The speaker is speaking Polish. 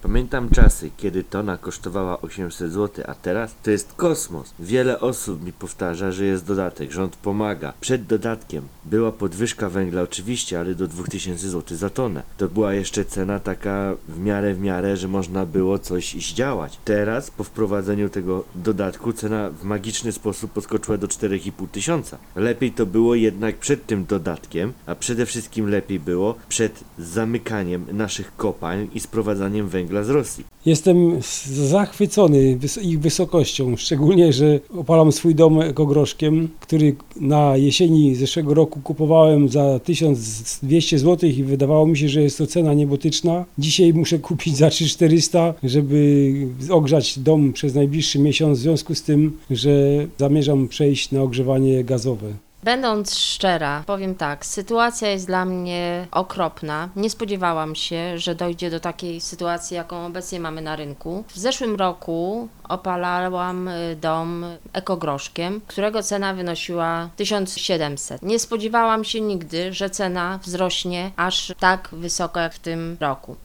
Pamiętam czasy, kiedy tona kosztowała 800 zł, a teraz to jest kosmos. Wiele osób mi powtarza, że jest dodatek, rząd pomaga. Przed dodatkiem była podwyżka węgla oczywiście, ale do 2000 zł za tonę. To była jeszcze cena taka w miarę, że można było coś zdziałać. Teraz po wprowadzeniu tego dodatku cena w magiczny sposób podskoczyła do 4,5 tysiąca. Lepiej to było jednak przed tym dodatkiem, a przede wszystkim lepiej było przed zamykaniem naszych kopalń i sprowadzaniem węgla z Rosji. Jestem zachwycony ich wysokością, szczególnie, że opalam swój dom ekogroszkiem, który na jesieni zeszłego roku kupowałem za 1200 zł i wydawało mi się, że jest to cena niebotyczna. Dzisiaj muszę kupić za 3400, żeby ogrzać dom przez najbliższy miesiąc, w związku z tym, że zamierzam przejść na ogrzewanie gazowe. Będąc szczera, powiem tak, sytuacja jest dla mnie okropna. Nie spodziewałam się, że dojdzie do takiej sytuacji, jaką obecnie mamy na rynku. W zeszłym roku opalałam dom ekogroszkiem, którego cena wynosiła 1700. Nie spodziewałam się nigdy, że cena wzrośnie aż tak wysoko jak w tym roku.